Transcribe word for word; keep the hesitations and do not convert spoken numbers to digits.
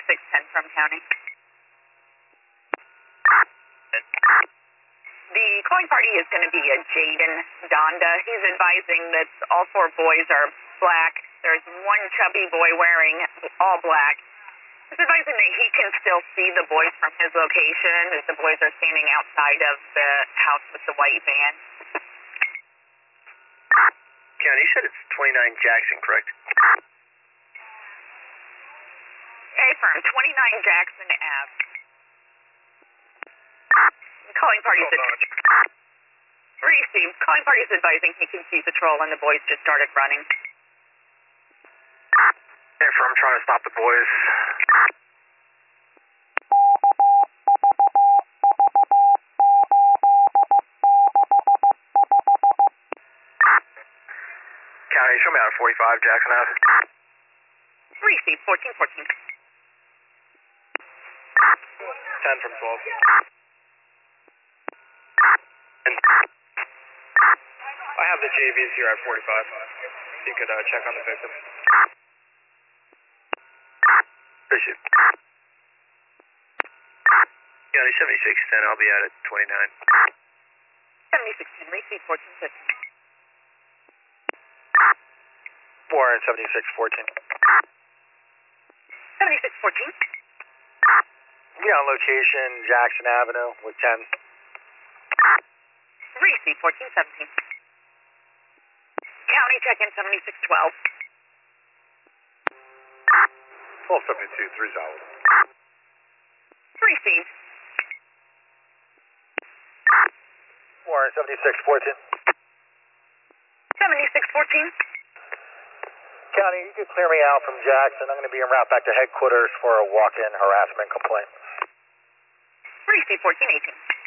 seventy-six ten from county. The calling party is going to be a Jaden Donda. He's advising that all four boys are black. There's one chubby boy wearing all black. He's advising that he can still see the boys from his location, as the boys are standing outside of the house with the white van. County, you said it's twenty-nine Jackson, correct? A-firm, twenty-nine Jackson Ave. Calling party is received. Calling party is advising he can see patrol and the boys just started running. A-firm, trying to stop the boys. County, show me out of forty-five Jackson Ave. Received, fourteen fourteen. ten from twelve. I have the J Vs here at forty-five. If you could uh, check on the victim. Appreciate it. County seventy-six ten, I'll be out at twenty-nine. seventy-six ten, received, fourteen fifteen. four seventy-six fourteen. seventy-six fourteen. Be on location, Jackson Avenue with ten. Received, fourteen seventeen. County check-in seventy-six twelve. twelve seventy-two, three solid. Received. four seventy-six fourteen. seventy-six fourteen. County, you can clear me out from Jackson. I'm going to be en route back to headquarters for a walk-in harassment complaint. Received, fourteen eighteen.